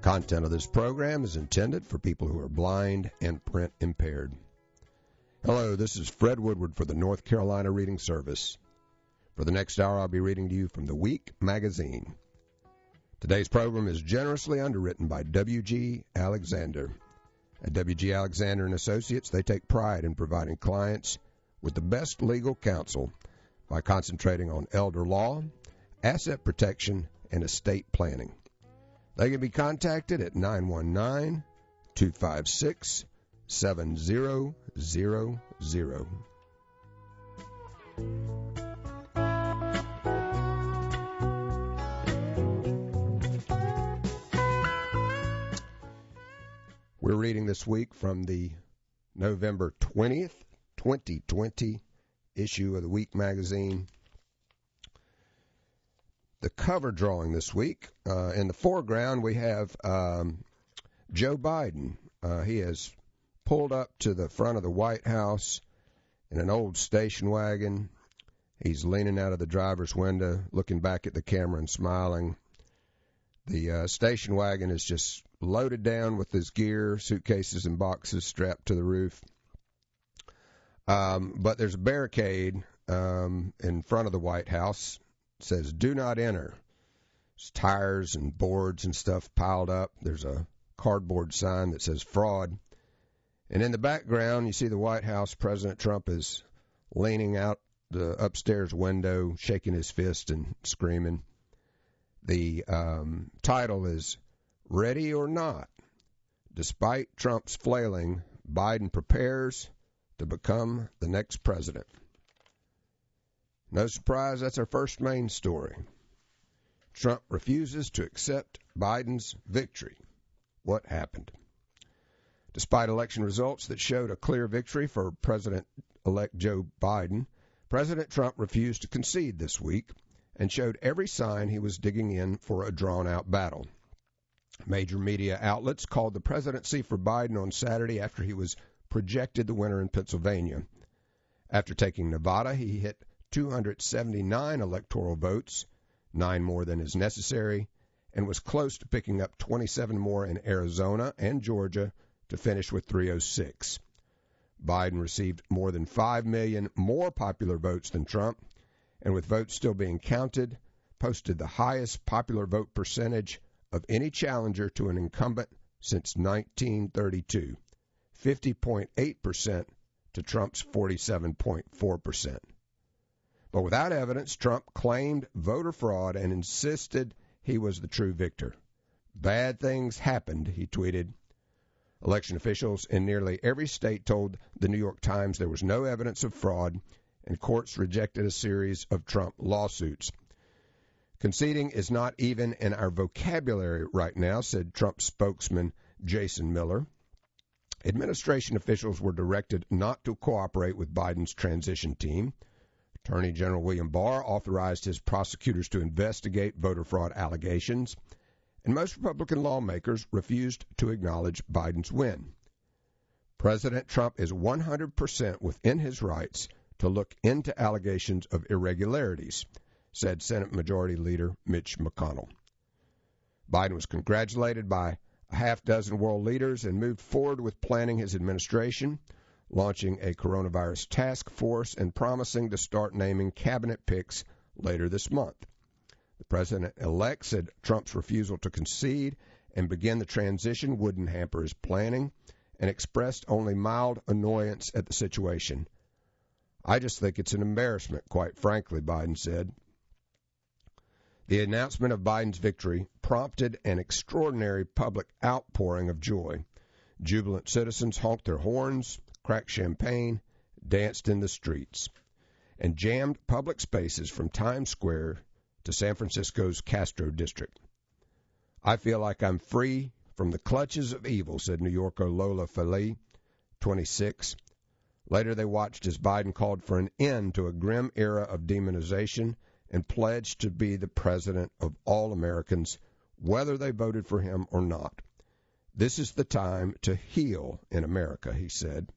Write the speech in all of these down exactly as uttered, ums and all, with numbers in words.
Content of this program is intended for people who are blind and print impaired. Hello, this is Fred Woodward for the North Carolina Reading Service. For the next hour, I'll be reading to you from the Week magazine. Today's program is generously underwritten by W G Alexander. At W G Alexander and Associates, they take pride in providing clients with the best legal counsel by concentrating on elder law, asset protection, and estate planning. They can be contacted at nine one nine, two five six, seven zero zero zero. We're reading this week from the November twentieth, twenty twenty issue of the Week magazine. The cover drawing this week, uh, in the foreground we have um, Joe Biden. Uh, he has pulled up to the front of the White House in an old station wagon. He's leaning out of the driver's window, looking back at the camera and smiling. The uh, station wagon is just loaded down with his gear, suitcases and boxes strapped to the roof. Um, but there's a barricade um, in front of the White House. It says, "Do not enter." There's tires and boards and stuff piled up. There's a cardboard sign that says fraud. And in the background, you see the White House. President Trump is leaning out the upstairs window, shaking his fist and screaming. The um, title is "Ready or Not. Despite Trump's flailing, Biden prepares to become the next president." No surprise, that's our first main story. Trump refuses to accept Biden's victory. What happened? Despite election results that showed a clear victory for President-elect Joe Biden, President Trump refused to concede this week and showed every sign he was digging in for a drawn-out battle. Major media outlets called the presidency for Biden on Saturday after he was projected the winner in Pennsylvania. After taking Nevada, he hit two hundred seventy-nine electoral votes, nine more than is necessary, and was close to picking up twenty-seven more in Arizona and Georgia to finish with three hundred six. Biden received more than five million more popular votes than Trump, and with votes still being counted, posted the highest popular vote percentage of any challenger to an incumbent since nineteen thirty-two, fifty point eight percent to Trump's forty-seven point four percent. But without evidence, Trump claimed voter fraud and insisted he was the true victor. "Bad things happened," he tweeted. Election officials in nearly every state told the New York Times there was no evidence of fraud, and courts rejected a series of Trump lawsuits. "Conceding is not even in our vocabulary right now," said Trump spokesman Jason Miller. Administration officials were directed not to cooperate with Biden's transition team. Attorney General William Barr authorized his prosecutors to investigate voter fraud allegations, and most Republican lawmakers refused to acknowledge Biden's win. President Trump is one hundred percent within his rights to look into allegations of irregularities, said Senate Majority Leader Mitch McConnell. Biden was congratulated by a half dozen world leaders and moved forward with planning his administration, launching a coronavirus task force and promising to start naming cabinet picks later this month. The president-elect said Trump's refusal to concede and begin the transition wouldn't hamper his planning and expressed only mild annoyance at the situation. "I just think it's an embarrassment, quite frankly," Biden said. The announcement of Biden's victory prompted an extraordinary public outpouring of joy. Jubilant citizens honked their horns, cracked champagne, danced in the streets, and jammed public spaces from Times Square to San Francisco's Castro district. "I feel like I'm free from the clutches of evil," said New Yorker Lola Faley, twenty-six. Later they watched as Biden called for an end to a grim era of demonization and pledged to be the president of all Americans, whether they voted for him or not. "This is the time to heal in America," he said.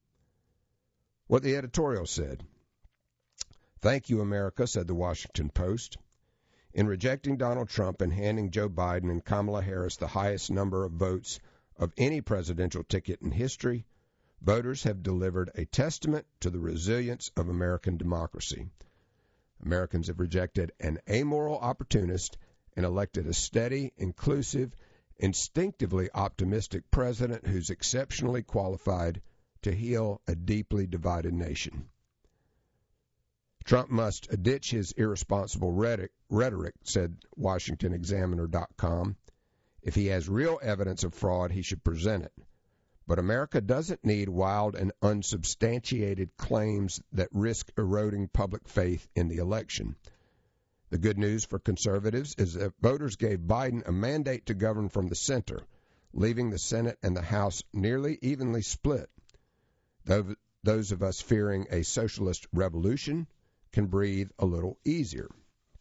What the editorial said. "Thank you, America," said the Washington Post. In rejecting Donald Trump and handing Joe Biden and Kamala Harris the highest number of votes of any presidential ticket in history, voters have delivered a testament to the resilience of American democracy. Americans have rejected an amoral opportunist and elected a steady, inclusive, instinctively optimistic president who's exceptionally qualified to heal a deeply divided nation. Trump must ditch his irresponsible rhetoric, said Washington Examiner dot com. If he has real evidence of fraud, he should present it. But America doesn't need wild and unsubstantiated claims that risk eroding public faith in the election. The good news for conservatives is that voters gave Biden a mandate to govern from the center, leaving the Senate and the House nearly evenly split. Those of us fearing a socialist revolution can breathe a little easier.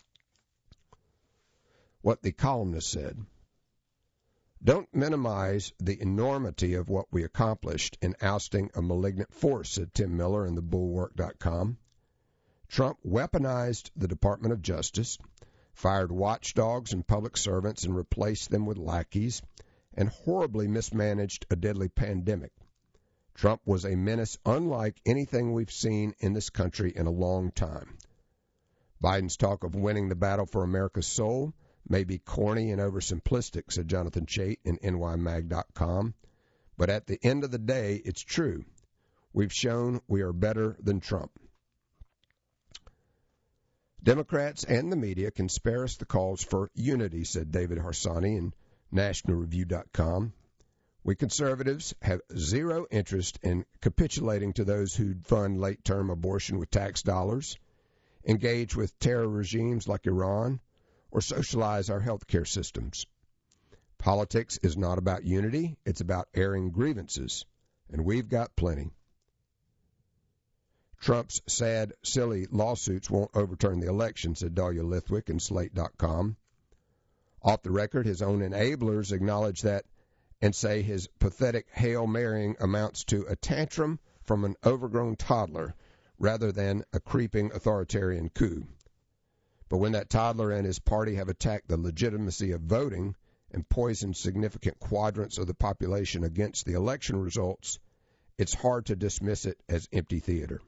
What the columnist said. Don't minimize the enormity of what we accomplished in ousting a malignant force, said Tim Miller in the bulwark dot com. Trump weaponized the Department of Justice, fired watchdogs and public servants and replaced them with lackeys, and horribly mismanaged a deadly pandemic. Trump was a menace unlike anything we've seen in this country in a long time. Biden's talk of winning the battle for America's soul may be corny and oversimplistic, said Jonathan Chait in N Y mag dot com, but at the end of the day, it's true. We've shown we are better than Trump. Democrats and the media can spare us the calls for unity, said David Harsanyi in National Review dot com. We conservatives have zero interest in capitulating to those who fund late-term abortion with tax dollars, engage with terror regimes like Iran, or socialize our health care systems. Politics is not about unity, it's about airing grievances, and we've got plenty. Trump's sad, silly lawsuits won't overturn the election, said Dahlia Lithwick in Slate dot com. Off the record, his own enablers acknowledge that and say his pathetic Hail Marying amounts to a tantrum from an overgrown toddler rather than a creeping authoritarian coup. But when that toddler and his party have attacked the legitimacy of voting and poisoned significant quadrants of the population against the election results, it's hard to dismiss it as empty theater.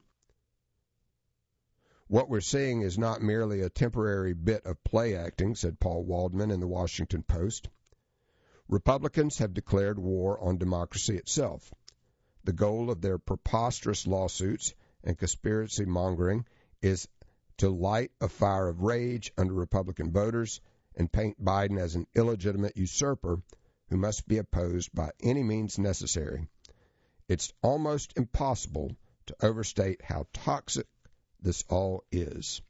What we're seeing is not merely a temporary bit of play acting, said Paul Waldman in the Washington Post. Republicans have declared war on democracy itself. The goal of their preposterous lawsuits and conspiracy mongering is to light a fire of rage under Republican voters and paint Biden as an illegitimate usurper who must be opposed by any means necessary. It's almost impossible to overstate how toxic this all is.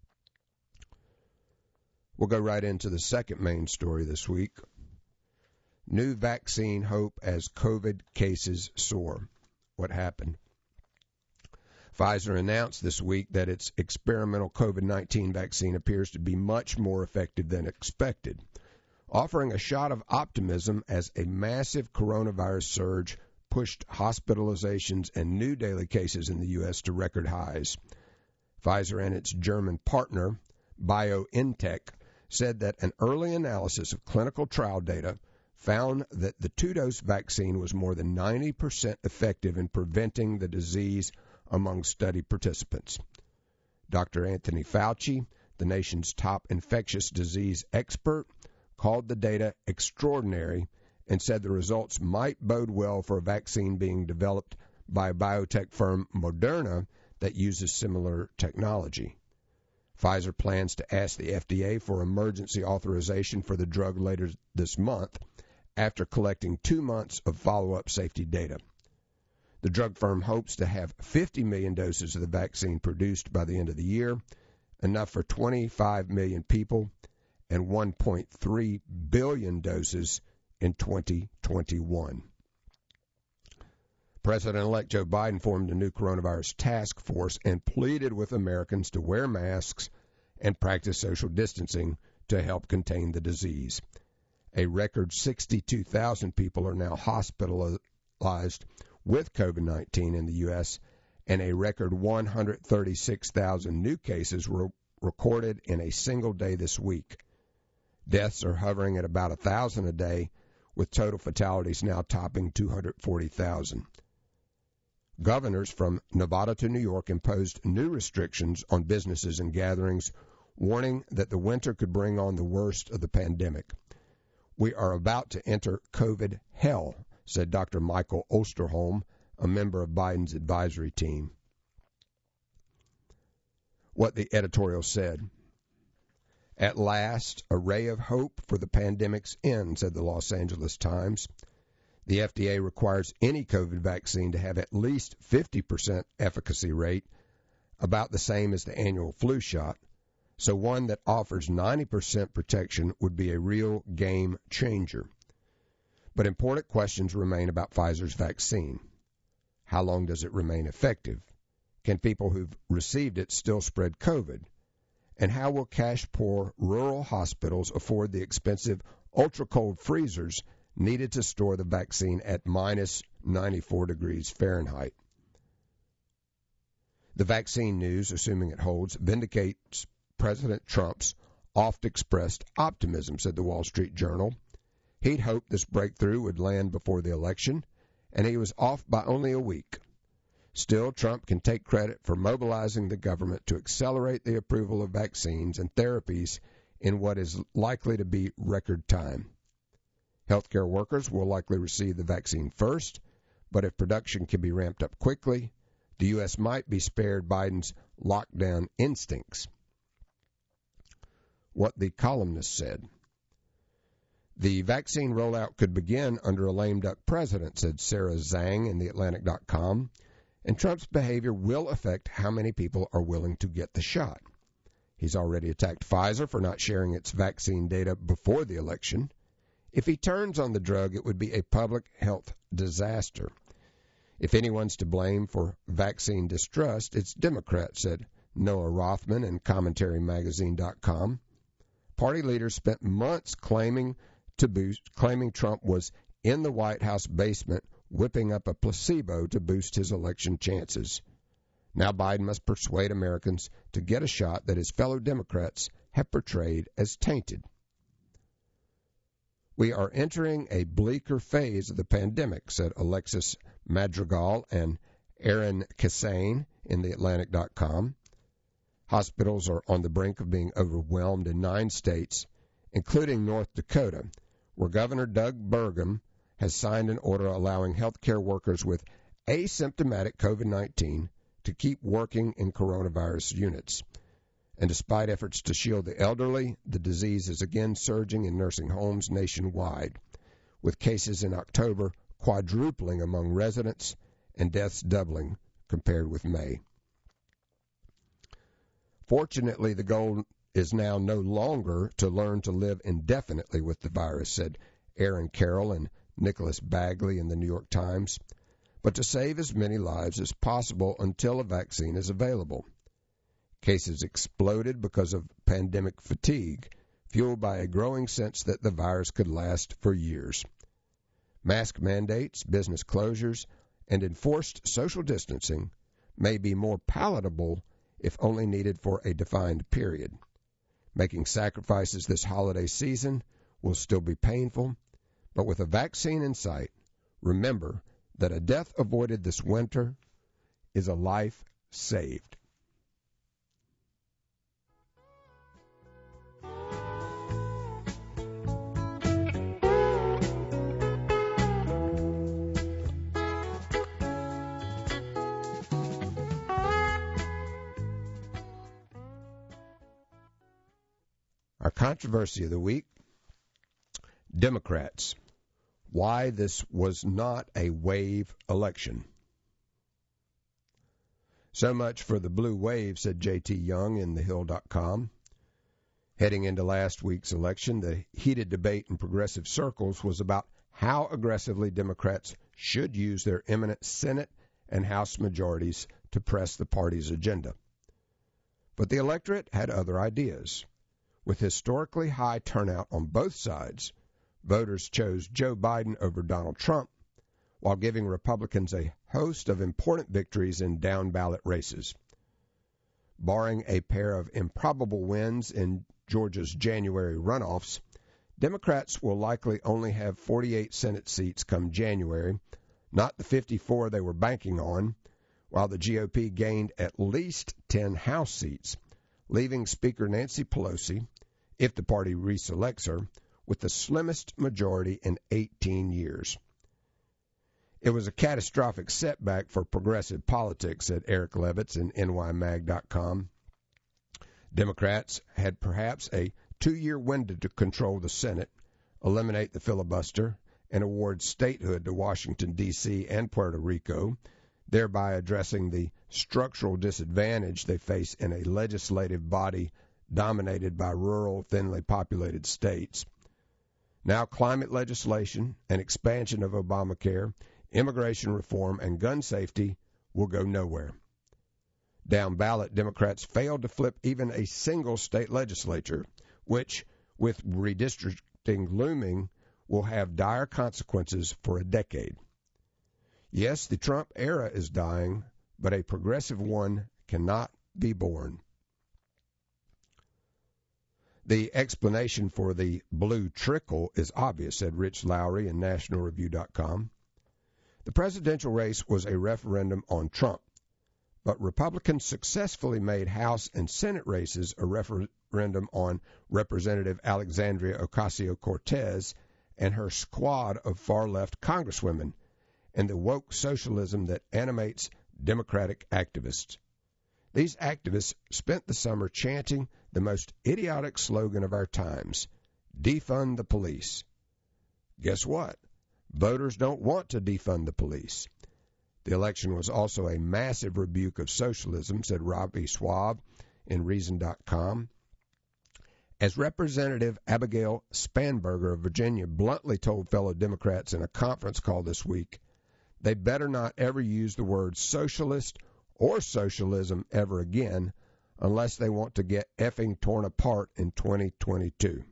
We'll go right into the second main story this week. New vaccine hope as COVID cases soar. What happened? Pfizer announced this week that its experimental COVID nineteen vaccine appears to be much more effective than expected, offering a shot of optimism as a massive coronavirus surge pushed hospitalizations and new daily cases in the U S to record highs. Pfizer and its German partner, BioNTech, said that an early analysis of clinical trial data found that the two-dose vaccine was more than ninety percent effective in preventing the disease among study participants. Doctor Anthony Fauci, the nation's top infectious disease expert, called the data extraordinary and said the results might bode well for a vaccine being developed by biotech firm Moderna that uses similar technology. Pfizer plans to ask the F D A for emergency authorization for the drug later this month after collecting two months of follow-up safety data. The drug firm hopes to have fifty million doses of the vaccine produced by the end of the year, enough for twenty-five million people, and one point three billion doses in twenty twenty-one. President-elect Joe Biden formed a new coronavirus task force and pleaded with Americans to wear masks and practice social distancing to help contain the disease. A record sixty-two thousand people are now hospitalized with COVID nineteen in the U S, and a record one hundred thirty-six thousand new cases were recorded in a single day this week. Deaths are hovering at about one thousand a day, with total fatalities now topping two hundred forty thousand. Governors from Nevada to New York imposed new restrictions on businesses and gatherings, warning that the winter could bring on the worst of the pandemic. We are about to enter COVID hell, said Doctor Michael Osterholm, a member of Biden's advisory team. What the editorial said. At last, a ray of hope for the pandemic's end, said the Los Angeles Times. The F D A requires any COVID vaccine to have at least fifty percent efficacy rate, about the same as the annual flu shot, so one that offers ninety percent protection would be a real game changer. But important questions remain about Pfizer's vaccine. How long does it remain effective? Can people who've received it still spread COVID? And how will cash-poor rural hospitals afford the expensive ultra-cold freezers needed to store the vaccine at minus ninety-four degrees Fahrenheit? The vaccine news, assuming it holds, vindicates President Trump's oft-expressed optimism, said the Wall Street Journal. He'd hoped this breakthrough would land before the election, and he was off by only a week. Still, Trump can take credit for mobilizing the government to accelerate the approval of vaccines and therapies in what is likely to be record time. Healthcare workers will likely receive the vaccine first, but if production can be ramped up quickly, the U S might be spared Biden's lockdown instincts. What the columnist said. The vaccine rollout could begin under a lame duck president, said Sarah Zhang in the Atlantic dot com, and Trump's behavior will affect how many people are willing to get the shot. He's already attacked Pfizer for not sharing its vaccine data before the election. If he turns on the drug, it would be a public health disaster. If anyone's to blame for vaccine distrust, it's Democrats, said Noah Rothman in Commentary Magazine dot com. Party leaders spent months claiming to boost, claiming Trump was in the White House basement whipping up a placebo to boost his election chances. Now Biden must persuade Americans to get a shot that his fellow Democrats have portrayed as tainted. We are entering a bleaker phase of the pandemic, said Alexis Madrigal and Aaron Kassane in the Atlantic dot com. Hospitals are on the brink of being overwhelmed in nine states, including North Dakota, where Governor Doug Burgum has signed an order allowing healthcare workers with asymptomatic COVID nineteen to keep working in coronavirus units. And despite efforts to shield the elderly, the disease is again surging in nursing homes nationwide, with cases in October quadrupling among residents and deaths doubling compared with May. Fortunately, the goal is now no longer to learn to live indefinitely with the virus, said Aaron Carroll and Nicholas Bagley in the New York Times, but to save as many lives as possible until a vaccine is available. Cases exploded because of pandemic fatigue, fueled by a growing sense that the virus could last for years. Mask mandates, business closures, and enforced social distancing may be more palatable if only needed for a defined period. Making sacrifices this holiday season will still be painful, but with a vaccine in sight, remember that a death avoided this winter is a life saved. Our controversy of the week, Democrats. Why this was not a wave election. So much for the blue wave, said J T Young in the hill dot com. Heading into last week's election, the heated debate in progressive circles was about how aggressively Democrats should use their eminent Senate and House majorities to press the party's agenda. But the electorate had other ideas. With historically high turnout on both sides, voters chose Joe Biden over Donald Trump, while giving Republicans a host of important victories in down-ballot races. barring a pair of improbable wins in Georgia's January runoffs, Democrats will likely only have forty-eight Senate seats come January, not the fifty-four they were banking on, while the G O P gained at least ten House seats, leaving Speaker Nancy Pelosi, if the party reselects her, with the slimmest majority in eighteen years. It was a catastrophic setback for progressive politics, said Eric Levitz in N Y mag dot com. Democrats had perhaps a two-year window to control the Senate, eliminate the filibuster, and award statehood to Washington, D C and Puerto Rico, thereby addressing the structural disadvantage they face in a legislative body dominated by rural, thinly populated states. Now climate legislation, an expansion of Obamacare, immigration reform, and gun safety will go nowhere. Down ballot, Democrats failed to flip even a single state legislature, which, with redistricting looming, will have dire consequences for a decade. Yes, the Trump era is dying, but a progressive one cannot be born. The explanation for the blue trickle is obvious, said Rich Lowry in National Review dot com. The presidential race was a referendum on Trump, but Republicans successfully made House and Senate races a referendum on Representative Alexandria Ocasio-Cortez and her squad of far-left congresswomen, and the woke socialism that animates Democratic activists. These activists spent the summer chanting the most idiotic slogan of our times, defund the police. Guess what? Voters don't want to defund the police. The election was also a massive rebuke of socialism, said Robbie Schwab in Reason dot com. As Representative Abigail Spanberger of Virginia bluntly told fellow Democrats in a conference call this week, they better not ever use the word socialist or socialism ever again unless they want to get effing torn apart in twenty twenty-two.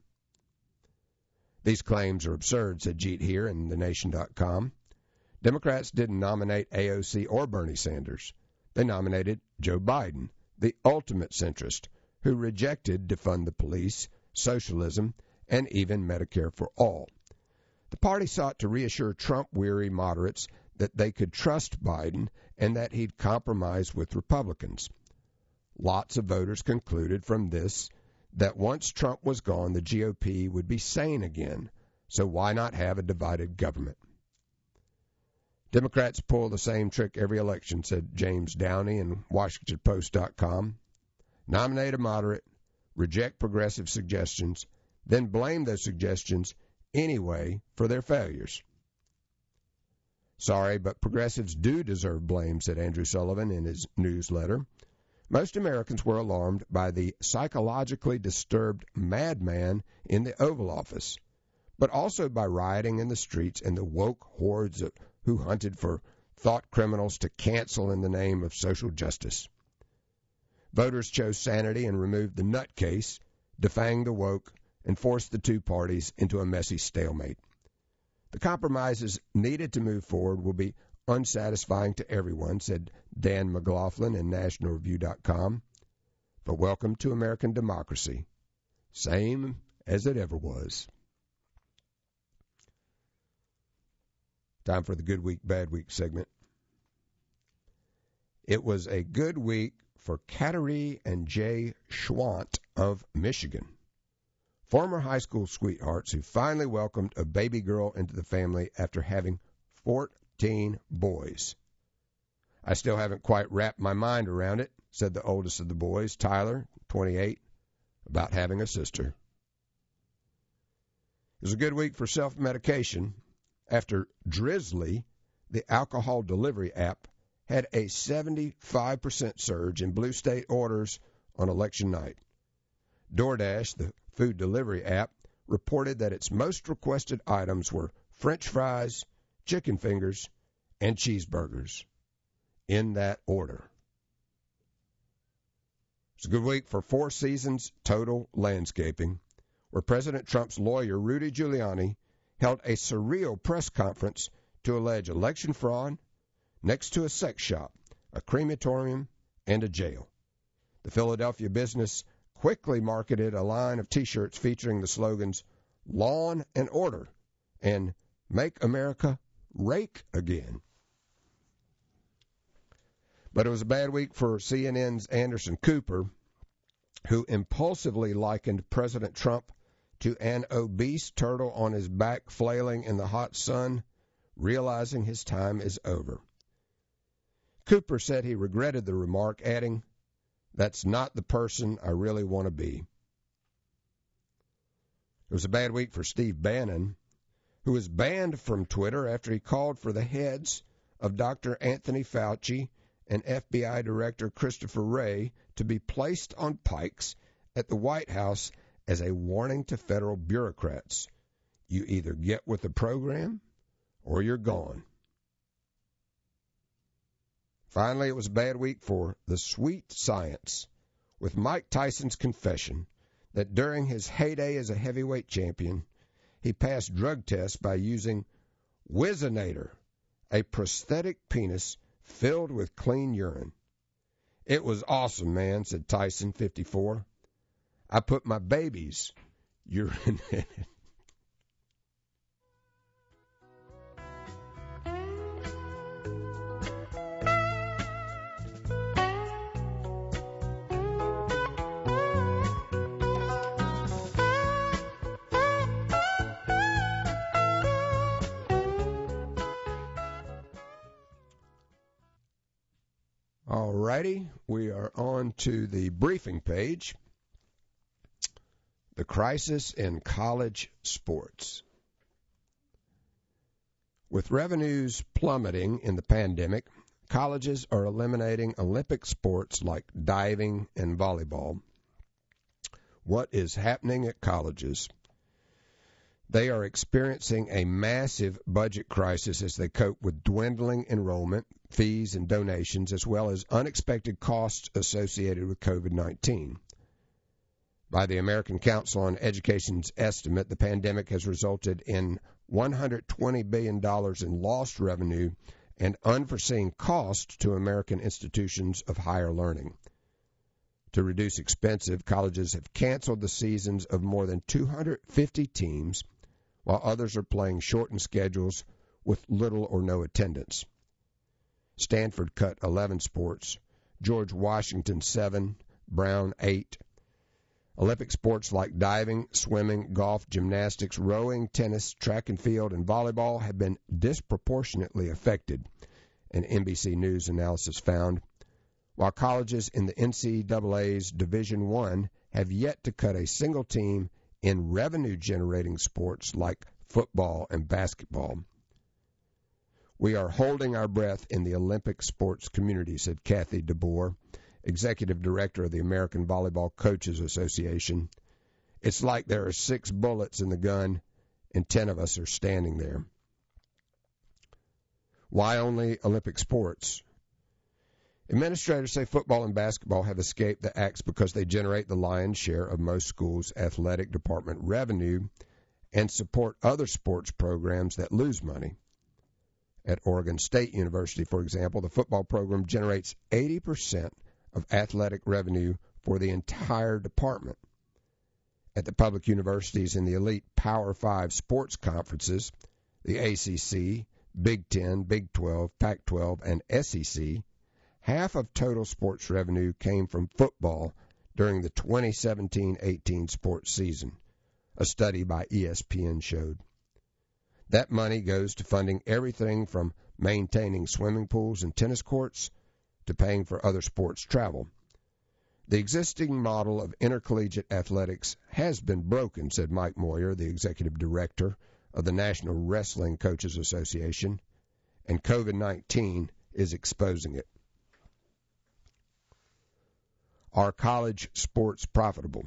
These claims are absurd, said Jeet Heer in the nation dot com. Democrats didn't nominate A O C or Bernie Sanders. They nominated Joe Biden, the ultimate centrist, who rejected defund the police, socialism, and even Medicare for all. The party sought to reassure Trump-weary moderates that they could trust Biden and that he'd compromise with Republicans. Lots of voters concluded from this that once Trump was gone, the G O P would be sane again, so why not have a divided government? Democrats pull the same trick every election, said James Downey in Washington Post dot com. Nominate a moderate, reject progressive suggestions, then blame those suggestions anyway for their failures. Sorry, but progressives do deserve blame, said Andrew Sullivan in his newsletter. Most Americans were alarmed by the psychologically disturbed madman in the Oval Office, but also by rioting in the streets and the woke hordes of, who hunted for thought criminals to cancel in the name of social justice. Voters chose sanity and removed the nutcase, defanged the woke, and forced the two parties into a messy stalemate. The compromises needed to move forward will be unsatisfying to everyone, said Dan McLaughlin in National Review dot com. But welcome to American democracy. Same as it ever was. Time for the Good Week, Bad Week segment. It was a good week for Kateri and Jay Schwant of Michigan, former high school sweethearts who finally welcomed a baby girl into the family after having fourteen boys. I still haven't quite wrapped my mind around it, said the oldest of the boys, Tyler, twenty-eight, about having a sister. It was a good week for self-medication after Drizzly, the alcohol delivery app, had a seventy-five percent surge in blue state orders on election night. DoorDash, the food delivery app, reported that its most requested items were French fries, chicken fingers, and cheeseburgers, in that order. It's a good week for Four Seasons Total Landscaping, where President Trump's lawyer, Rudy Giuliani, held a surreal press conference to allege election fraud next to a sex shop, a crematorium, and a jail. The Philadelphia business quickly marketed a line of T-shirts featuring the slogans Lawn and Order and Make America Rake Again. But it was a bad week for C N N's Anderson Cooper, who impulsively likened President Trump to an obese turtle on his back flailing in the hot sun, realizing his time is over. Cooper said he regretted the remark, adding, "That's not the person I really want to be." It was a bad week for Steve Bannon, who was banned from Twitter after he called for the heads of Doctor Anthony Fauci and F B I Director Christopher Wray to be placed on pikes at the White House as a warning to federal bureaucrats. You either get with the program or you're gone. Finally, it was a bad week for the sweet science, with Mike Tyson's confession that during his heyday as a heavyweight champion, he passed drug tests by using Whizzinator, a prosthetic penis filled with clean urine. "It was awesome, man," said Tyson, fifty-four. "I put my baby's urine in it." All righty, we are on to the briefing page. The crisis in college sports. With revenues plummeting in the pandemic, colleges are eliminating Olympic sports like diving and volleyball. What is happening at colleges? They are experiencing a massive budget crisis as they cope with dwindling enrollment, fees, and donations, as well as unexpected costs associated with COVID nineteen. By the American Council on Education's estimate, the pandemic has resulted in one hundred twenty billion dollars in lost revenue and unforeseen costs to American institutions of higher learning. To reduce expenses, colleges have canceled the seasons of more than two hundred fifty teams, while others are playing shortened schedules with little or no attendance. Stanford cut eleven sports, George Washington seven, Brown eight. Olympic sports like diving, swimming, golf, gymnastics, rowing, tennis, track and field, and volleyball have been disproportionately affected, an N B C News analysis found, while colleges in the N C double A's Division I have yet to cut a single team in revenue-generating sports like football and basketball. "We are holding our breath in the Olympic sports community," said Kathy DeBoer, Executive Director of the American Volleyball Coaches Association. "It's like there are six bullets in the gun and ten of us are standing there." Why only Olympic sports? Administrators say football and basketball have escaped the axe because they generate the lion's share of most schools' athletic department revenue and support other sports programs that lose money. At Oregon State University, for example, the football program generates eighty percent of athletic revenue for the entire department. At the public universities in the elite Power Five sports conferences, the A C C, Big Ten, Big twelve, Pac twelve, and S E C, half of total sports revenue came from football during the twenty seventeen eighteen sports season, a study by E S P N showed. That money goes to funding everything from maintaining swimming pools and tennis courts to paying for other sports travel. The existing model of intercollegiate athletics has been broken, said Mike Moyer, the executive director of the National Wrestling Coaches Association, and COVID nineteen is exposing it. Are college sports profitable?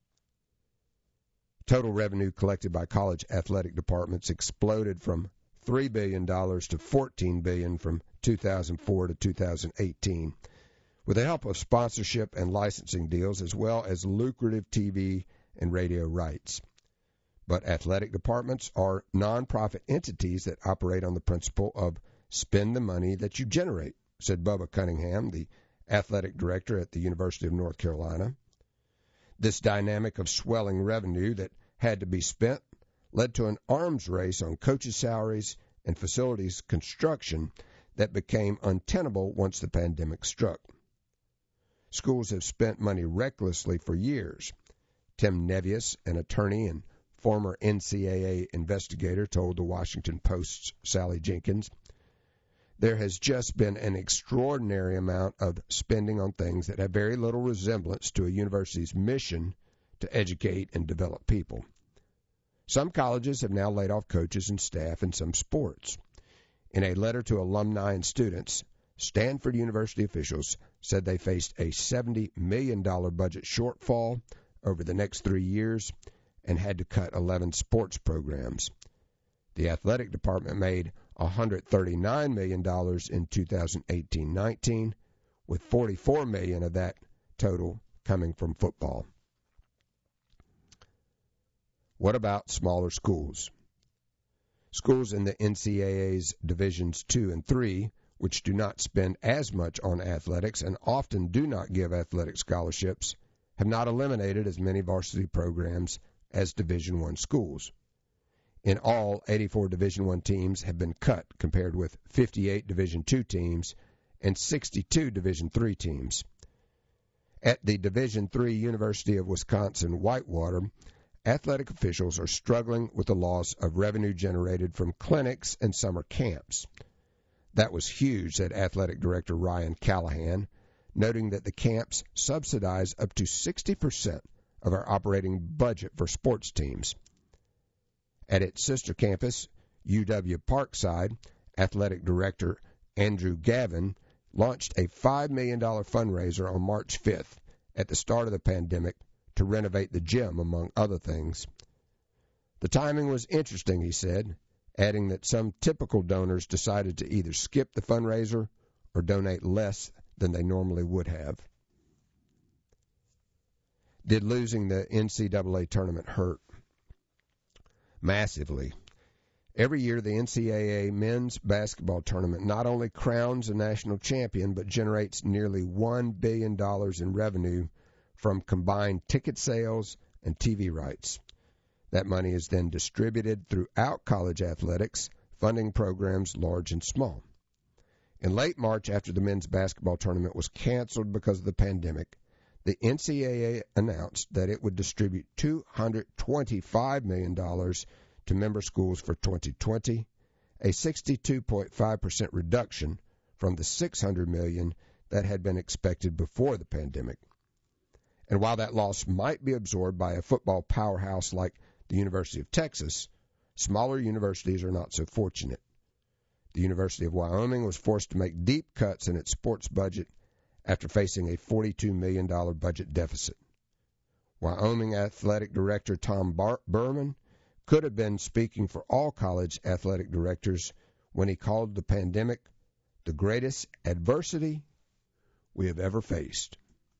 Total revenue collected by college athletic departments exploded from three billion dollars to fourteen billion dollars from two thousand four to two thousand eighteen, with the help of sponsorship and licensing deals as well as lucrative T V and radio rights. But athletic departments are nonprofit entities that operate on the principle of spend the money that you generate, said Bubba Cunningham, the athletic director at the University of North Carolina. This dynamic of swelling revenue that had to be spent led to an arms race on coaches' salaries and facilities construction that became untenable once the pandemic struck. Schools have spent money recklessly for years. Tim Nevius, an attorney and former N C double A investigator, told the Washington Post's Sally Jenkins, "There has just been an extraordinary amount of spending on things that have very little resemblance to a university's mission to educate and develop people. Some colleges have now laid off coaches and staff in some sports. In a letter to alumni and students, Stanford University officials said they faced a seventy million dollars budget shortfall over the next three years and had to cut eleven sports programs. The athletic department made one hundred thirty-nine million dollars in two thousand eighteen nineteen, with forty-four million dollars of that total coming from football." What about smaller schools? Schools in the N C double A's Divisions two and three, which do not spend as much on athletics and often do not give athletic scholarships, have not eliminated as many varsity programs as Division one schools. In all, eighty-four Division one teams have been cut, compared with fifty-eight Division two teams and sixty-two Division three teams. At the Division three University of Wisconsin-Whitewater, athletic officials are struggling with the loss of revenue generated from clinics and summer camps. That was huge, said Athletic Director Ryan Callahan, noting that the camps subsidize up to sixty percent of our operating budget for sports teams. At its sister campus, U W Parkside, Athletic Director Andrew Gavin launched a five million dollars fundraiser on March fifth at the start of the pandemic to renovate the gym, among other things. The timing was interesting, he said, adding that some typical donors decided to either skip the fundraiser or donate less than they normally would have. Did losing the N C double A tournament hurt? Massively. Every year, the N C double A men's basketball tournament not only crowns a national champion, but generates nearly one billion dollars in revenue from combined ticket sales and T V rights. That money is then distributed throughout college athletics, funding programs large and small. In late March, after the men's basketball tournament was canceled because of the pandemic, the N C double A announced that it would distribute two hundred twenty-five million dollars to member schools for twenty twenty, a sixty-two point five percent reduction from the six hundred million dollars that had been expected before the pandemic. And while that loss might be absorbed by a football powerhouse like the University of Texas, smaller universities are not so fortunate. The University of Wyoming was forced to make deep cuts in its sports budget after facing a forty-two million dollars budget deficit. Wyoming Athletic Director Tom Bar- Berman could have been speaking for all college athletic directors when he called the pandemic the greatest adversity we have ever faced.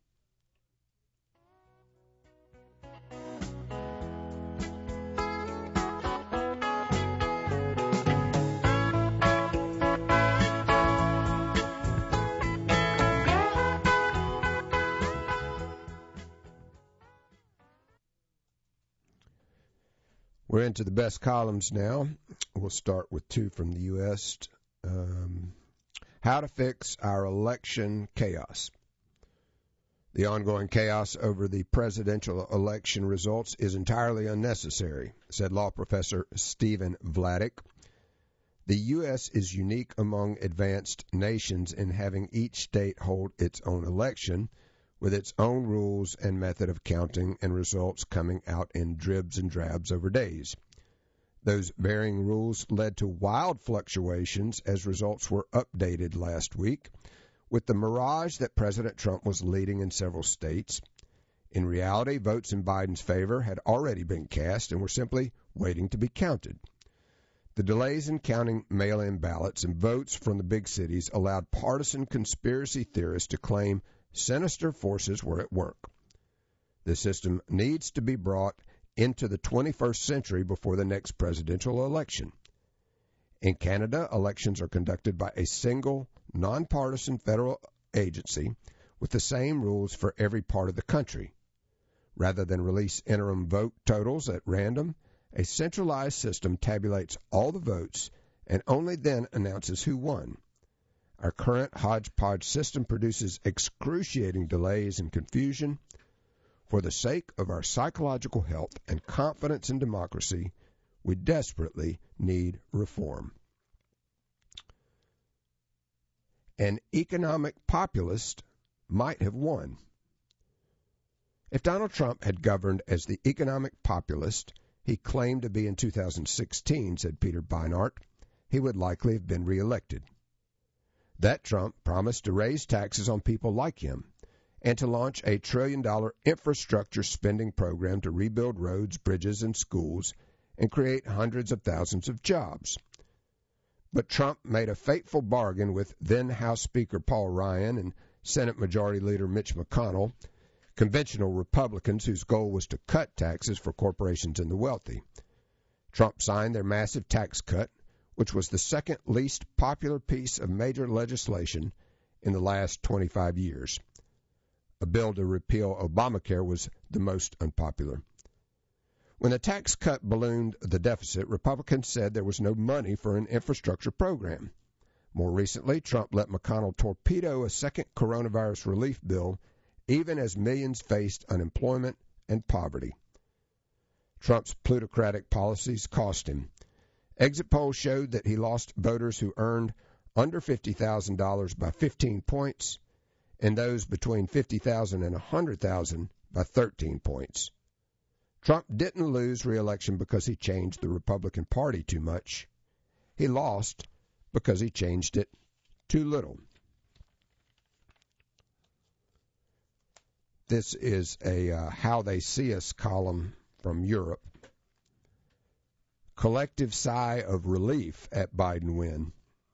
We're into the best columns now. We'll start with two from the U S Um, how to fix our election chaos. The ongoing chaos over the presidential election results is entirely unnecessary, said law professor Stephen Vladeck. The U S is unique among advanced nations in having each state hold its own election, with its own rules and method of counting and results coming out in dribs and drabs over days. Those varying rules led to wild fluctuations as results were updated last week, with the mirage that President Trump was leading in several states. In reality, votes in Biden's favor had already been cast and were simply waiting to be counted. The delays in counting mail-in ballots and votes from the big cities allowed partisan conspiracy theorists to claim sinister forces were at work. The system needs to be brought into the twenty-first century before the next presidential election. In Canada, elections are conducted by a single, nonpartisan federal agency with the same rules for every part of the country. Rather than release interim vote totals at random, a centralized system tabulates all the votes and only then announces who won. Our current hodgepodge system produces excruciating delays and confusion. For the sake of our psychological health and confidence in democracy, we desperately need reform. An economic populist might have won. If Donald Trump had governed as the economic populist he claimed to be in two thousand sixteen, said Peter Beinart, he would likely have been reelected. That Trump promised to raise taxes on people like him and to launch a trillion-dollar infrastructure spending program to rebuild roads, bridges, and schools and create hundreds of thousands of jobs. But Trump made a fateful bargain with then House Speaker Paul Ryan and Senate Majority Leader Mitch McConnell, conventional Republicans whose goal was to cut taxes for corporations and the wealthy. Trump signed their massive tax cut, which was the second least popular piece of major legislation in the last twenty-five years. A bill to repeal Obamacare was the most unpopular. When the tax cut ballooned the deficit, Republicans said there was no money for an infrastructure program. More recently, Trump let McConnell torpedo a second coronavirus relief bill, even as millions faced unemployment and poverty. Trump's plutocratic policies cost him. Exit polls showed that he lost voters who earned under fifty thousand dollars by fifteen points, and those between fifty thousand dollars and one hundred thousand dollars by thirteen points. Trump didn't lose re-election because he changed the Republican Party too much. He lost because he changed it too little. This is a uh, How They See Us column from Europe. Collective sigh of relief at Biden win.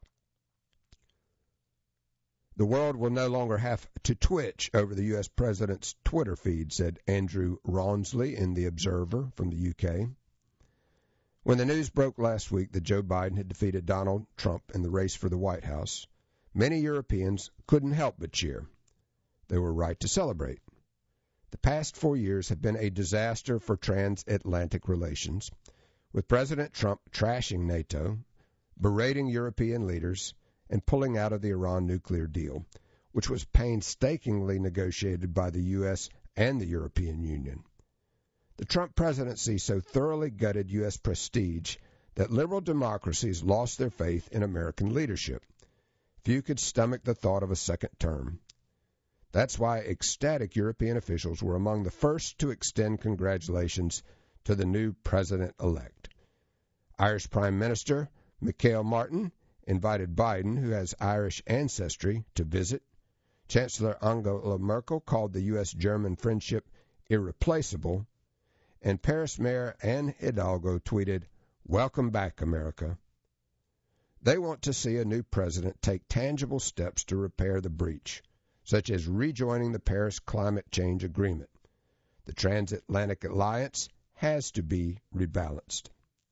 The world will no longer have to twitch over the U S president's Twitter feed, said Andrew Rawnsley in The Observer from the U K. When the news broke last week that Joe Biden had defeated Donald Trump in the race for the White House, many Europeans couldn't help but cheer. They were right to celebrate. The past four years have been a disaster for transatlantic relations, with President Trump trashing NATO, berating European leaders, and pulling out of the Iran nuclear deal, which was painstakingly negotiated by the U S and the European Union. The Trump presidency so thoroughly gutted U S prestige that liberal democracies lost their faith in American leadership. Few could stomach the thought of a second term. That's why ecstatic European officials were among the first to extend congratulations to the new president-elect. Irish Prime Minister Michael Martin invited Biden, who has Irish ancestry, to visit. Chancellor Angela Merkel called the U S-German friendship irreplaceable. And Paris Mayor Anne Hidalgo tweeted, "Welcome back, America." They want to see a new president take tangible steps to repair the breach, such as rejoining the Paris Climate Change Agreement. The transatlantic alliance has to be rebalanced.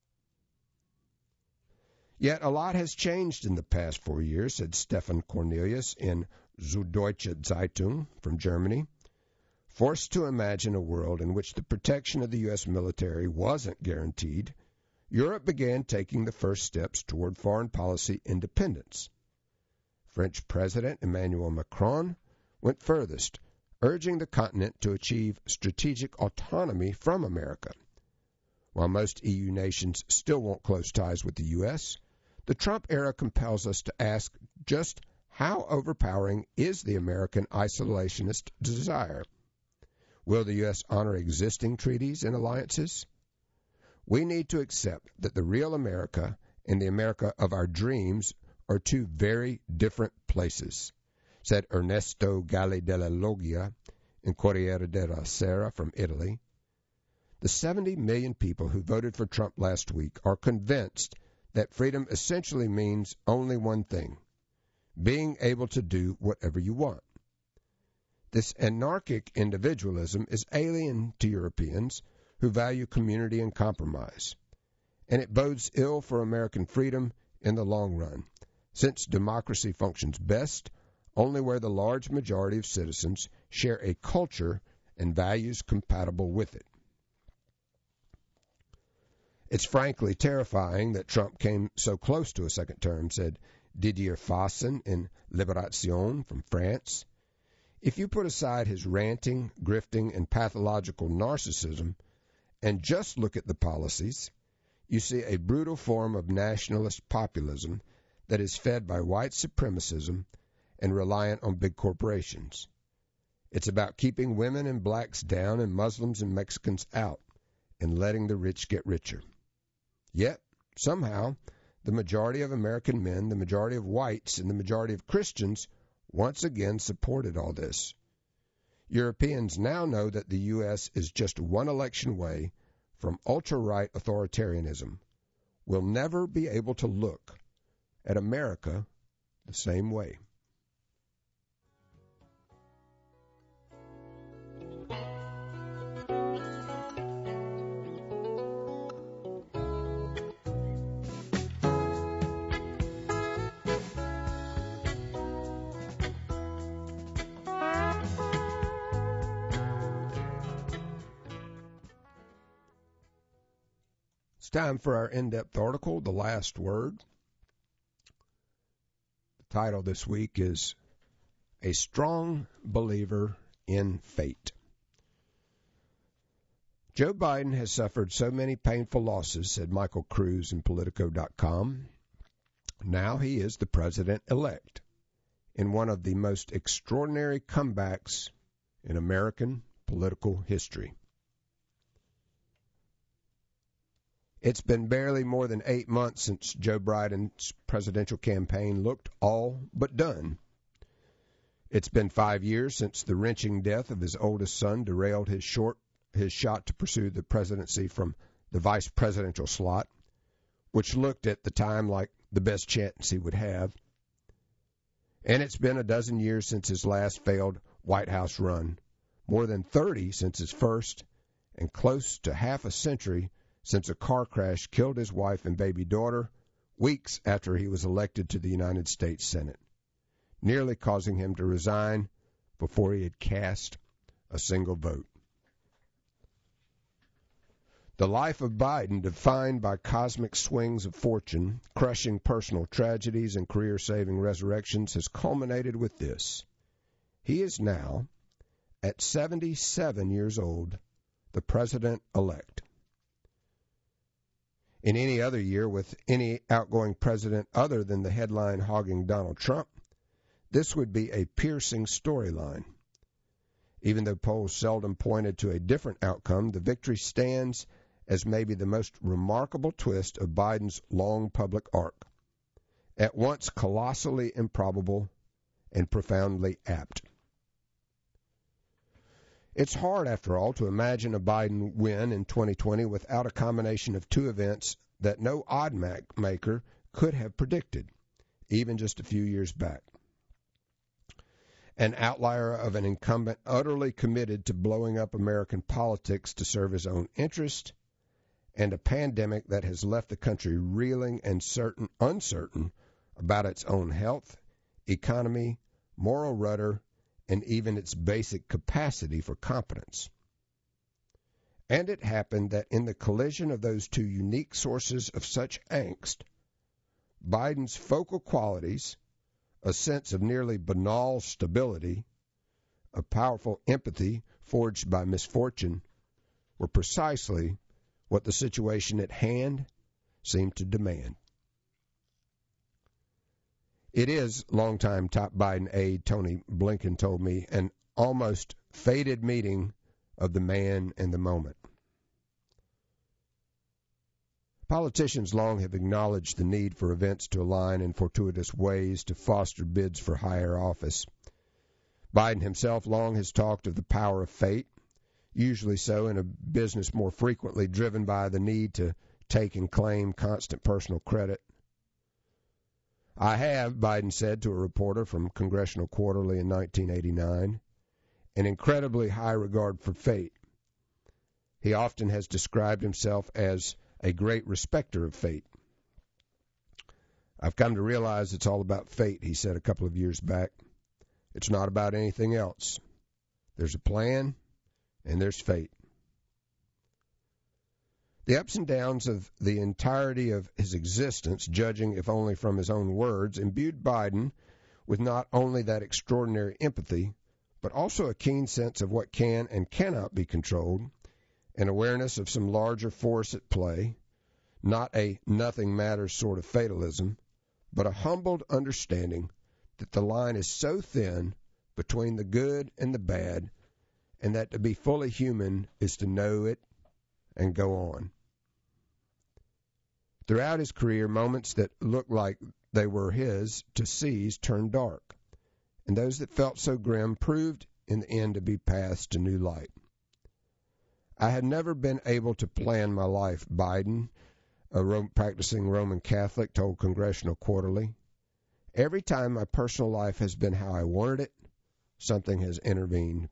Yet a lot has changed in the past four years, said Stefan Cornelius in Süddeutsche Zeitung from Germany. Forced to imagine a world in which the protection of the U S military wasn't guaranteed, Europe began taking the first steps toward foreign policy independence. French President Emmanuel Macron went furthest, urging the continent to achieve strategic autonomy from America. While most E U nations still want close ties with the U S, the Trump era compels us to ask just how overpowering is the American isolationist desire? Will the U S honor existing treaties and alliances? We need to accept that the real America and the America of our dreams are two very different places, said Ernesto Galli della Loggia in Corriere della Sera from Italy. The seventy million people who voted for Trump last week are convinced that freedom essentially means only one thing: being able to do whatever you want. This anarchic individualism is alien to Europeans who value community and compromise, and it bodes ill for American freedom in the long run, since democracy functions best only where the large majority of citizens share a culture and values compatible with it. It's frankly terrifying that Trump came so close to a second term, said Didier Fassin in Libération from France. If you put aside his ranting, grifting, and pathological narcissism and just look at the policies, you see a brutal form of nationalist populism that is fed by white supremacism and reliant on big corporations. It's about keeping women and blacks down and Muslims and Mexicans out and letting the rich get richer. Yet, somehow, the majority of American men, the majority of whites, and the majority of Christians once again supported all this. Europeans now know that the U S is just one election away from ultra-right authoritarianism. We'll never be able to look at America the same way. It's time for our in-depth article, The Last Word. The title this week is A Strong Believer in Fate. Joe Biden has suffered so many painful losses, said Michael Cruz in Politico dot com. Now he is the president-elect in one of the most extraordinary comebacks in American political history. It's been barely more than eight months since Joe Biden's presidential campaign looked all but done. It's been five years since the wrenching death of his oldest son derailed his short his shot to pursue the presidency from the vice presidential slot, which looked at the time like the best chance he would have. And it's been a dozen years since his last failed White House run, more than thirty since his first, and close to half a century since a car crash killed his wife and baby daughter weeks after he was elected to the United States Senate, nearly causing him to resign before he had cast a single vote. The life of Biden, defined by cosmic swings of fortune, crushing personal tragedies, and career-saving resurrections, has culminated with this. He is now, at seventy-seven years old, the president-elect. In any other year, with any outgoing president other than the headline-hogging Donald Trump, this would be a piercing storyline. Even though polls seldom pointed to a different outcome, the victory stands as maybe the most remarkable twist of Biden's long public arc, at once colossally improbable and profoundly apt. It's hard, after all, to imagine a Biden win in twenty twenty without a combination of two events that no odd maker could have predicted, even just a few years back. An outlier of an incumbent utterly committed to blowing up American politics to serve his own interest, and a pandemic that has left the country reeling and certain, uncertain about its own health, economy, moral rudder, and even its basic capacity for competence. And it happened that in the collision of those two unique sources of such angst, Biden's focal qualities, a sense of nearly banal stability, a powerful empathy forged by misfortune, were precisely what the situation at hand seemed to demand. It is, longtime top Biden aide Tony Blinken told me, an almost fated meeting of the man and the moment. Politicians long have acknowledged the need for events to align in fortuitous ways to foster bids for higher office. Biden himself long has talked of the power of fate, usually so in a business more frequently driven by the need to take and claim constant personal credit. I have, Biden said to a reporter from Congressional Quarterly in nineteen eighty-nine, an incredibly high regard for fate. He often has described himself as a great respecter of fate. I've come to realize it's all about fate, he said a couple of years back. It's not about anything else. There's a plan, and there's fate. The ups and downs of the entirety of his existence, judging if only from his own words, imbued Biden with not only that extraordinary empathy, but also a keen sense of what can and cannot be controlled, an awareness of some larger force at play, not a nothing matters sort of fatalism, but a humbled understanding that the line is so thin between the good and the bad, and that to be fully human is to know it and go on. Throughout his career, moments that looked like they were his to seize turned dark, and those that felt so grim proved in the end to be paths to new light. I had never been able to plan my life, Biden, a Rome, practicing Roman Catholic, told Congressional Quarterly. Every time my personal life has been how I wanted it, something has intervened.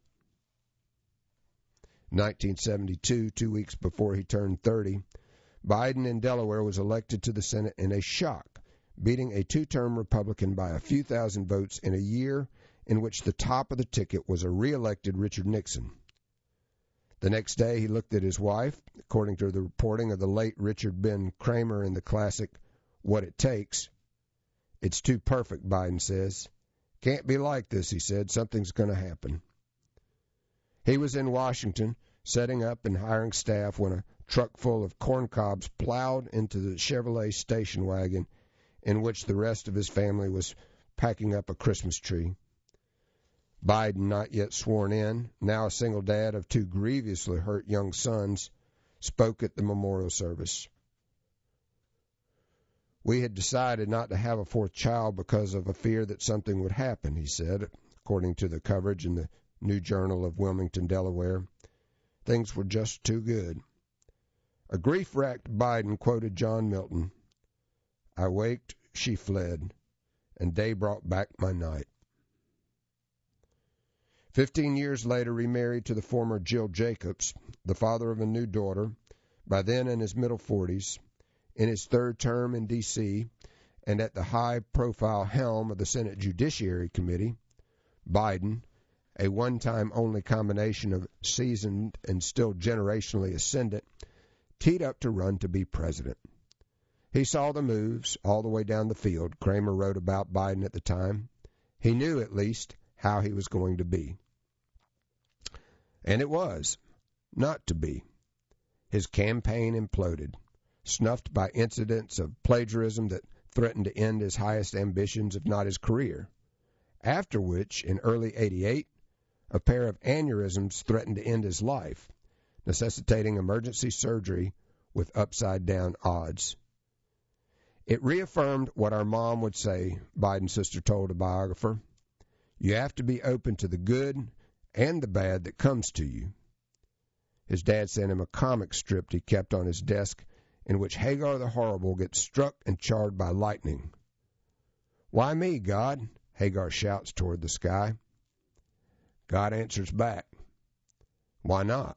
In nineteen seventy-two, two weeks before he turned thirty, Biden in Delaware was elected to the Senate in a shock, beating a two-term Republican by a few thousand votes in a year in which the top of the ticket was a re-elected Richard Nixon. The next day he looked at his wife, according to the reporting of the late Richard Ben Kramer in the classic What It Takes. It's too perfect, Biden says. Can't be like this, he said. Something's going to happen. He was in Washington, setting up and hiring staff when a truck full of corn cobs plowed into the Chevrolet station wagon in which the rest of his family was packing up a Christmas tree. Biden, not yet sworn in, now a single dad of two grievously hurt young sons, spoke at the memorial service. We had decided not to have a fourth child because of a fear that something would happen, he said, according to the coverage in the New Journal of Wilmington, Delaware. Things were just too good. A grief-racked Biden quoted John Milton, I waked, she fled, and day brought back my night. Fifteen years later, remarried to the former Jill Jacobs, the father of a new daughter, by then in his middle forties, in his third term in D C, and at the high-profile helm of the Senate Judiciary Committee, Biden, a one-time only combination of seasoned and still generationally ascendant, teed up to run to be president. He saw the moves all the way down the field. Kramer wrote about Biden at the time. He knew, at least, how he was going to be. And it was not to be. His campaign imploded, snuffed by incidents of plagiarism that threatened to end his highest ambitions, if not his career. After which, in early eighty-eight, a pair of aneurysms threatened to end his life, necessitating emergency surgery with upside-down odds. It reaffirmed what our mom would say, Biden's sister told a biographer. You have to be open to the good and the bad that comes to you. His dad sent him a comic strip he kept on his desk in which Hagar the Horrible gets struck and charred by lightning. Why me, God? Hagar shouts toward the sky. God answers back. Why not?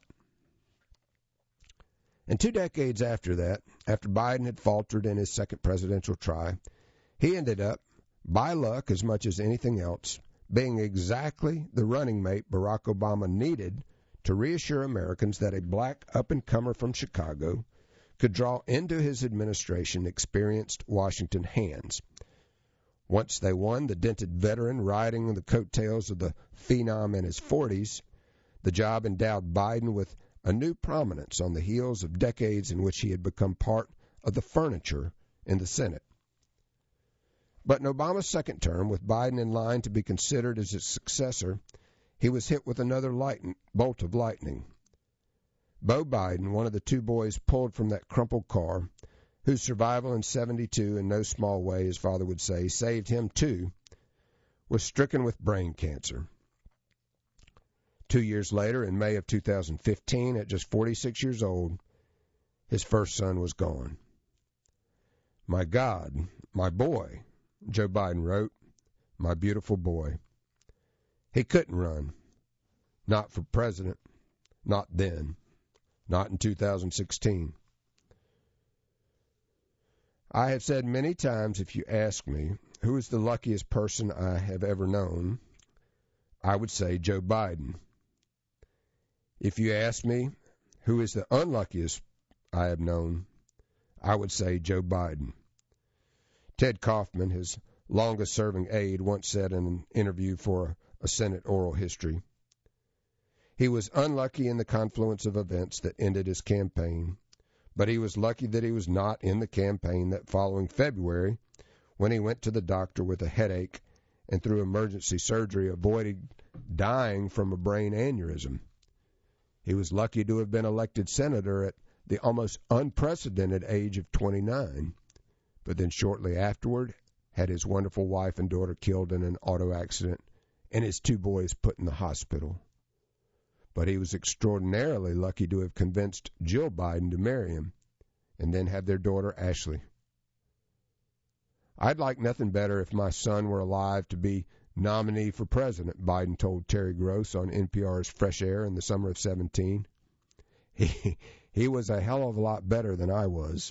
And two decades after that, after Biden had faltered in his second presidential try, he ended up, by luck as much as anything else, being exactly the running mate Barack Obama needed to reassure Americans that a black up-and-comer from Chicago could draw into his administration experienced Washington hands. Once they won, the dented veteran riding the coattails of the phenom in his forties, the job endowed Biden with a new prominence on the heels of decades in which he had become part of the furniture in the Senate. But in Obama's second term, with Biden in line to be considered as his successor, he was hit with another lightning, bolt of lightning. Beau Biden, one of the two boys pulled from that crumpled car, whose survival in seventy-two, in no small way, his father would say, saved him too, was stricken with brain cancer. Two years later, in May of two thousand fifteen, at just forty-six years old, his first son was gone. My God, my boy, Joe Biden wrote, my beautiful boy. He couldn't run. Not for president. Not then. Not in two thousand sixteen. I have said many times, if you ask me, who is the luckiest person I have ever known, I would say Joe Biden. If you ask me who is the unluckiest I have known, I would say Joe Biden. Ted Kaufman, his longest-serving aide, once said in an interview for a Senate oral history, he was unlucky in the confluence of events that ended his campaign, but he was lucky that he was not in the campaign that following February when he went to the doctor with a headache and through emergency surgery avoided dying from a brain aneurysm. He was lucky to have been elected senator at the almost unprecedented age of twenty-nine, but then shortly afterward had his wonderful wife and daughter killed in an auto accident and his two boys put in the hospital. But he was extraordinarily lucky to have convinced Jill Biden to marry him and then have their daughter Ashley. I'd like nothing better if my son were alive to be nominee for president, Biden told Terry Gross on N P R's Fresh Air in the summer of seventeen. He, he was a hell of a lot better than I was.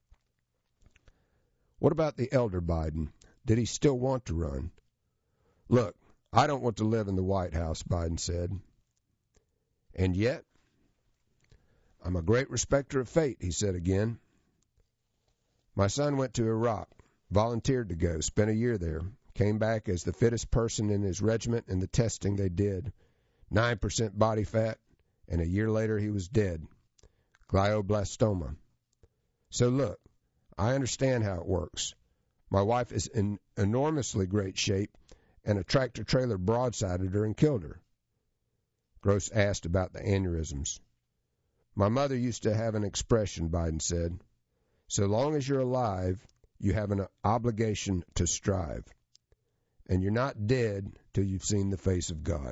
What about the elder Biden? Did he still want to run? Look, I don't want to live in the White House, Biden said. And yet, I'm a great respecter of fate, he said again. My son went to Iraq, volunteered to go, spent a year there, came back as the fittest person in his regiment in the testing they did, nine percent body fat, and a year later he was dead, glioblastoma. So look, I understand how it works. My wife is in enormously great shape, and a tractor-trailer broadsided her and killed her. Gross asked about the aneurysms. My mother used to have an expression, Biden said, so long as you're alive, you have an obligation to strive, and you're not dead till you've seen the face of God.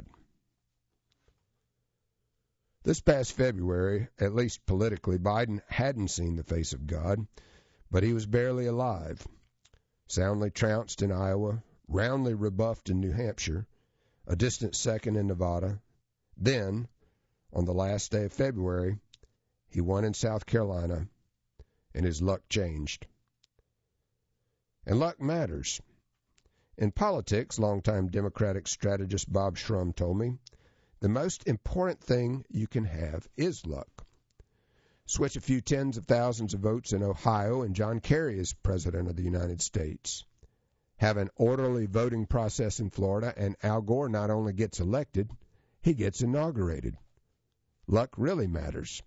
This past February, at least politically, Biden hadn't seen the face of God, but he was barely alive, soundly trounced in Iowa, roundly rebuffed in New Hampshire, a distant second in Nevada. Then, on the last day of February, he won in South Carolina, and his luck changed. And luck matters. In politics, longtime Democratic strategist Bob Shrum told me, the most important thing you can have is luck. Switch a few tens of thousands of votes in Ohio, and John Kerry is President of the United States. Have an orderly voting process in Florida, and Al Gore not only gets elected, he gets inaugurated. Luck really matters.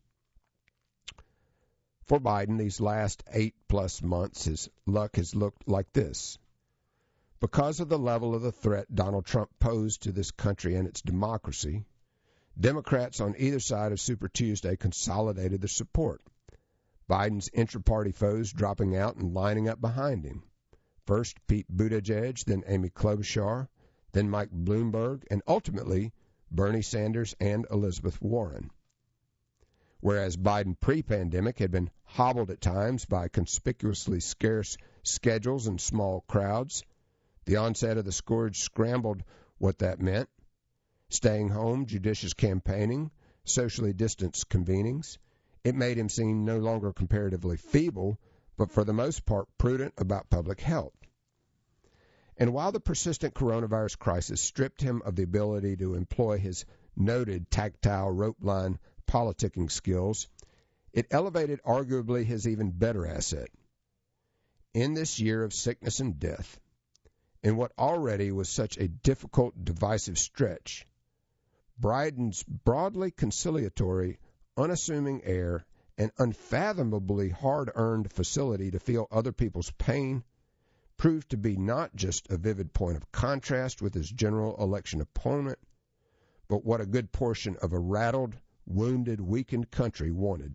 For Biden, these last eight-plus months, his luck has looked like this. Because of the level of the threat Donald Trump posed to this country and its democracy, Democrats on either side of Super Tuesday consolidated their support. Biden's intra-party foes dropping out and lining up behind him. First Pete Buttigieg, then Amy Klobuchar, then Mike Bloomberg, and ultimately Bernie Sanders and Elizabeth Warren. Whereas Biden pre-pandemic had been hobbled at times by conspicuously scarce schedules and small crowds, the onset of the scourge scrambled what that meant. Staying home, judicious campaigning, socially distanced convenings. It made him seem no longer comparatively feeble, but for the most part prudent about public health. And while the persistent coronavirus crisis stripped him of the ability to employ his noted tactile rope-line politicking skills, it elevated arguably his even better asset. In this year of sickness and death, in what already was such a difficult, divisive stretch, Biden's broadly conciliatory, unassuming air and unfathomably hard-earned facility to feel other people's pain proved to be not just a vivid point of contrast with his general election opponent, but what a good portion of a rattled, wounded, weakened country wanted.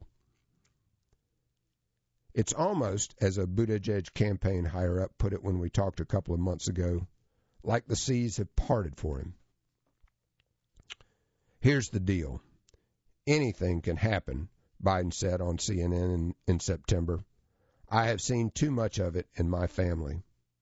It's almost, as a Buttigieg campaign higher-up put it when we talked a couple of months ago, like the seas have parted for him. Here's the deal. Anything can happen, Biden said on C N N in, in September. I have seen too much of it in my family.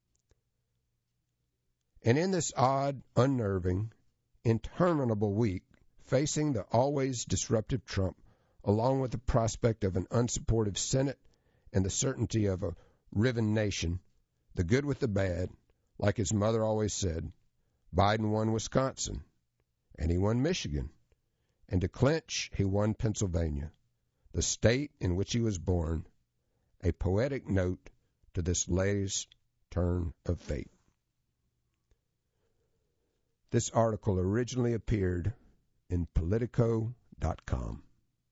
And in this odd, unnerving, interminable week, facing the always disruptive Trump, along with the prospect of an unsupportive Senate and the certainty of a riven nation, the good with the bad, like his mother always said, Biden won Wisconsin, and he won Michigan. And to clinch, he won Pennsylvania, the state in which he was born, a poetic note to this latest turn of fate. This article originally appeared in Politico dot com.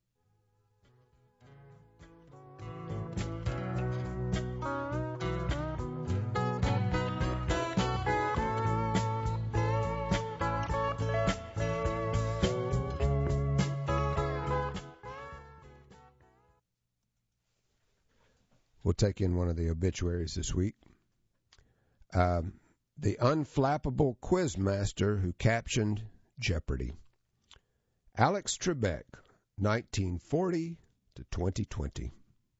We'll take in one of the obituaries this week. Um, the unflappable quizmaster who captioned Jeopardy! Alex Trebek, nineteen forty to twenty twenty.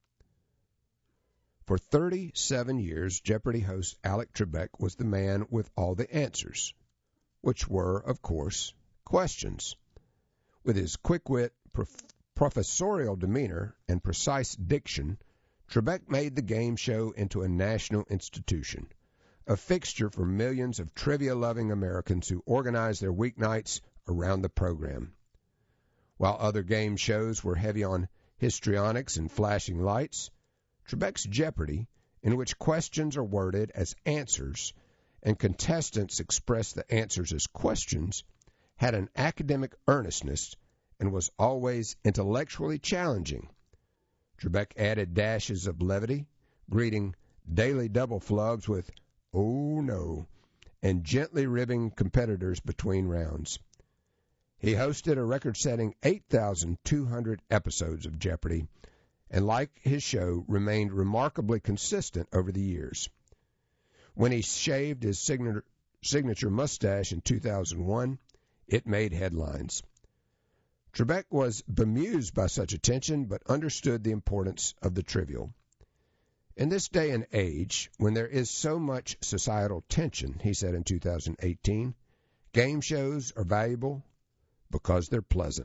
For thirty-seven years, Jeopardy! Host Alex Trebek was the man with all the answers, which were, of course, questions. With his quick wit, prof- professorial demeanor, and precise diction, Trebek made the game show into a national institution, a fixture for millions of trivia-loving Americans who organized their weeknights around the program. While other game shows were heavy on histrionics and flashing lights, Trebek's Jeopardy!, in which questions are worded as answers and contestants express the answers as questions, had an academic earnestness and was always intellectually challenging. Trebek added dashes of levity, greeting daily double flubs with, "Oh no," and gently ribbing competitors between rounds. He hosted a record-setting eight thousand two hundred episodes of Jeopardy! And like his show, remained remarkably consistent over the years. When he shaved his signature, signature mustache in two thousand one, it made headlines. Trebek was bemused by such attention, but understood the importance of the trivial. In this day and age, when there is so much societal tension, he said in two thousand eighteen, game shows are valuable because they're pleasant.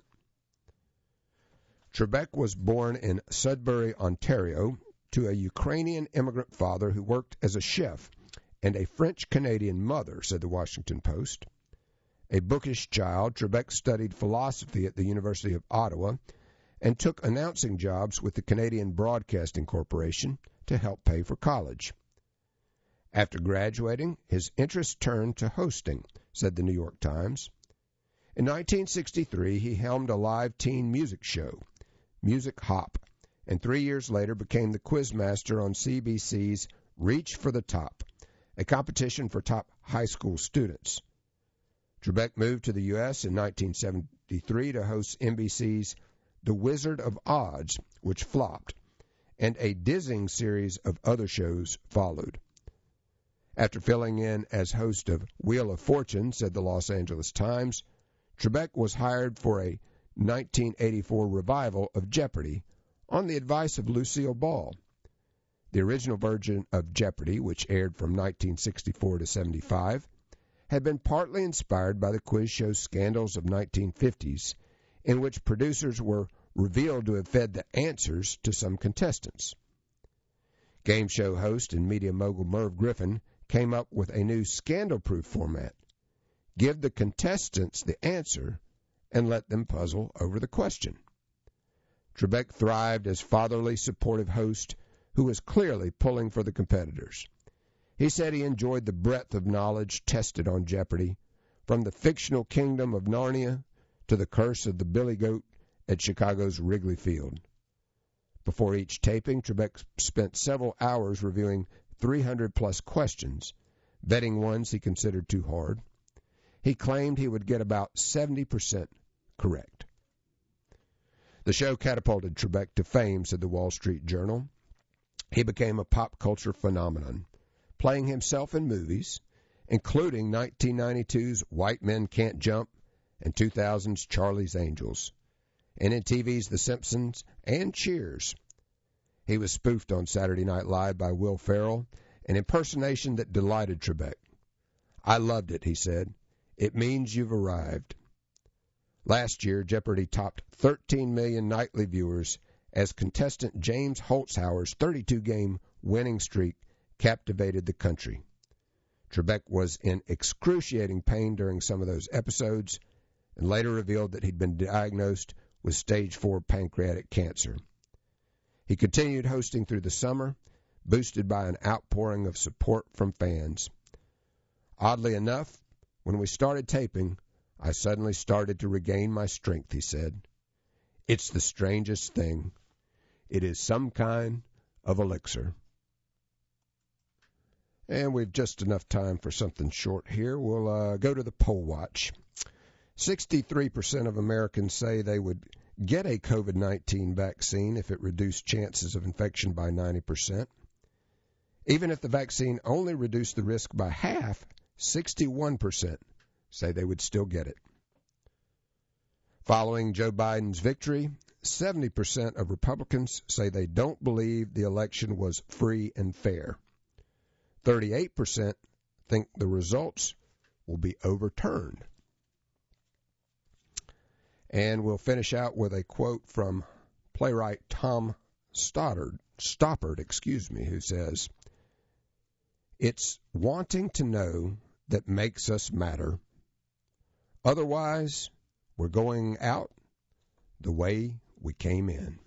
Trebek was born in Sudbury, Ontario, to a Ukrainian immigrant father who worked as a chef and a French-Canadian mother, said the Washington Post. A bookish child, Trebek studied philosophy at the University of Ottawa and took announcing jobs with the Canadian Broadcasting Corporation to help pay for college. After graduating, his interest turned to hosting, said the New York Times. In nineteen sixty-three, he helmed a live teen music show, Music Hop, and three years later became the quizmaster on C B C's Reach for the Top, a competition for top high school students. Trebek moved to the U S in nineteen seventy-three to host N B C's The Wizard of Oz, which flopped, and a dizzying series of other shows followed. After filling in as host of Wheel of Fortune, said the Los Angeles Times, Trebek was hired for a nineteen eighty-four revival of Jeopardy! On the advice of Lucille Ball. The original version of Jeopardy!, which aired from nineteen sixty-four to seventy-five, had been partly inspired by the quiz show scandals of nineteen fifties, in which producers were revealed to have fed the answers to some contestants. Game show host and media mogul Merv Griffin came up with a new scandal-proof format. Give the contestants the answer and let them puzzle over the question. Trebek thrived as fatherly, supportive host who was clearly pulling for the competitors. He said he enjoyed the breadth of knowledge tested on Jeopardy! From the fictional kingdom of Narnia to the curse of the billy goat at Chicago's Wrigley Field. Before each taping, Trebek spent several hours reviewing three hundred plus questions, vetting ones he considered too hard. He claimed he would get about seventy percent correct. The show catapulted Trebek to fame, said the Wall Street Journal. He became a pop culture phenomenon, playing himself in movies, including nineteen ninety-two's White Men Can't Jump and two thousand's Charlie's Angels, and in T V's The Simpsons and Cheers. He was spoofed on Saturday Night Live by Will Ferrell, an impersonation that delighted Trebek. "I loved it," he said. "It means you've arrived." Last year, Jeopardy! Topped thirteen million nightly viewers as contestant James Holzhauer's thirty-two game winning streak captivated the country. Trebek was in excruciating pain during some of those episodes, and later revealed that he'd been diagnosed with stage four pancreatic cancer. He continued hosting through the summer, boosted by an outpouring of support from fans. Oddly enough, when we started taping, I suddenly started to regain my strength, he said. It's the strangest thing. It is some kind of elixir. And we've just enough time for something short here. We'll uh, go to the poll watch. sixty-three percent of Americans say they would get a COVID nineteen vaccine if it reduced chances of infection by ninety percent. Even if the vaccine only reduced the risk by half, sixty-one percent say they would still get it. Following Joe Biden's victory, seventy percent of Republicans say they don't believe the election was free and fair. thirty-eight percent think the results will be overturned. And we'll finish out with a quote from playwright Tom Stoddard, Stoppard, excuse me, who says, "It's wanting to know that makes us matter. Otherwise, we're going out the way we came in."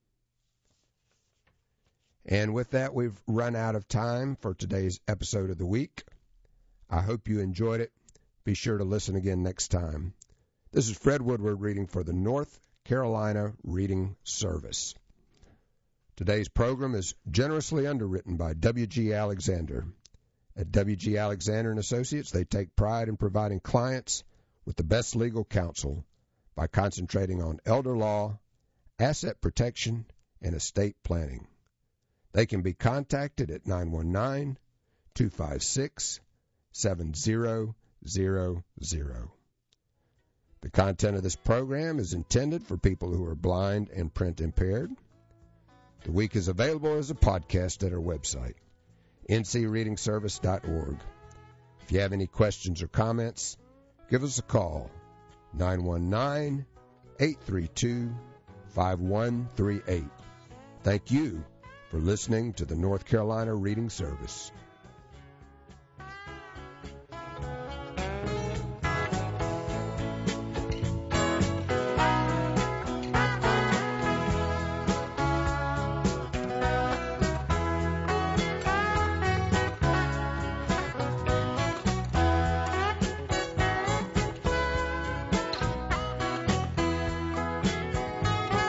And with that, we've run out of time for today's episode of the week. I hope you enjoyed it. Be sure to listen again next time. This is Fred Woodward reading for the North Carolina Reading Service. Today's program is generously underwritten by W G Alexander. At W G Alexander and Associates, they take pride in providing clients with the best legal counsel by concentrating on elder law, asset protection, and estate planning. They can be contacted at nine one nine, two five six, seven zero zero zero. The content of this program is intended for people who are blind and print impaired. The week is available as a podcast at our website, n c reading service dot org. If you have any questions or comments, give us a call, nine one nine, eight three two, five one three eight. Thank you for listening to the North Carolina Reading Service.